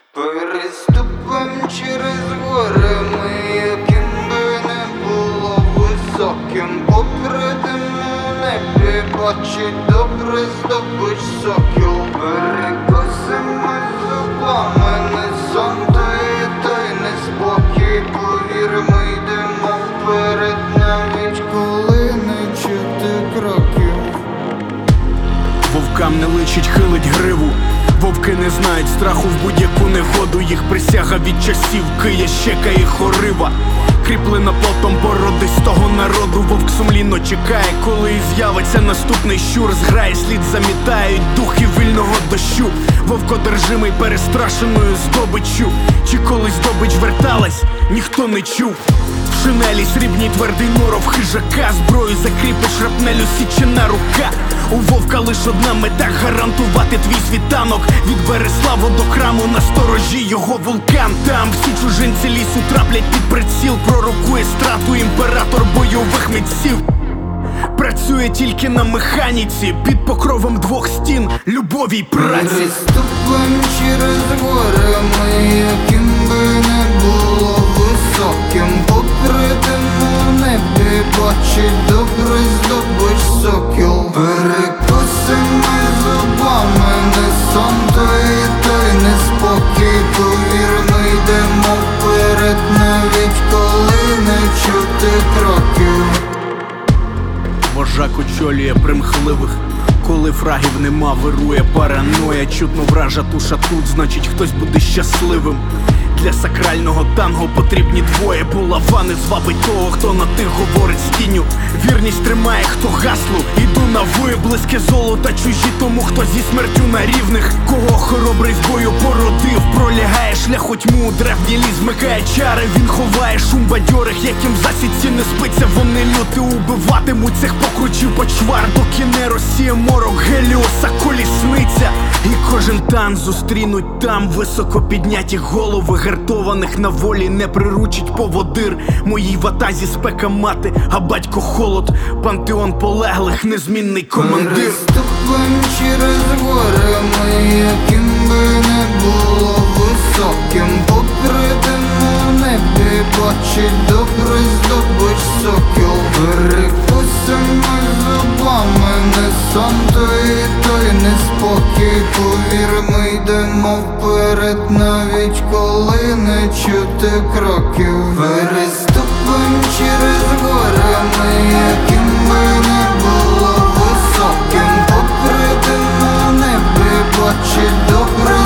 Переступим через гори ми, яким би не було високим, попридемо в небі, бачить добре здобич сокіл. Перекосимо зубами, не сон, то й не спокій. Повір, ми йдемо вперед, навіть коли не чути кроків. Вовкам не личить, хилить гриву. Вовки не знають страху в будь-яку негоду. Їх присяга від часів Кия, Щека і Хорива, кріплена потом породистого народу. Вовк сумлінно чекає, коли з'явиться наступний щур. Зграє слід замітають духи вільного дощу. Вовк одержимий перестрашеною здобиччю. Чи колись здобич верталась, ніхто не чув. В шинелі срібній твердий норов хижака, зброю закріпить шрапнелю січена рука. У вовка лиш одна мета — гарантувати твій світанок. Від Береславу до Краму на сторожі його вулкан. Там всі чужинці лісу траплять під приціл. Пророкує страту імператор бойових митців. Працює тільки на механіці, під покровом двох стін любові й праці. Переступим через гори ми, яким би не було високим, попридемо в небі, бачить добре здобич сокіл. Перекосимо зубами, не сон, то й не спокій. Повір, ми йдемо вперед, навіть коли не чути кроків. Вожак очолює примхливих, коли фрагів нема, вирує параноя. Чутно вража туша тут, значить хтось буде щасливим. Для сакрального танго потрібні двоє. Булавани звабить того, хто на тих говорить з тінню. Вірність тримає, хто гаслу. Іду на виблиски золота чужі тому, хто зі смертю на рівних. Кого хоробрий в бою породив, пролягає шлях у тьму, древній ліс вмикає чари. Він ховає шум бадьорих, яким в засідці не спиться. Вони люти убиватимуть цих покручів почвар, доки не розсіє морок Геліоса колісниця. І кожен тан зустрінуть там високо підняті голови. Гартованих на волі не приручить поводир. Моїй ватазі спека мати, а батько холод. Пантеон полеглих, незмінний командир. Переступим через гори ми, яким би не було високим, попридемо в небі, бачить добре здобич сокіл. Перекусимо зубами, не сон, то й не спокій. Повір, ми йдемо вперед, навіть коли не чути кроків. Переступим через гори ми, яким би не було високим, попридемо в небі, бачить добре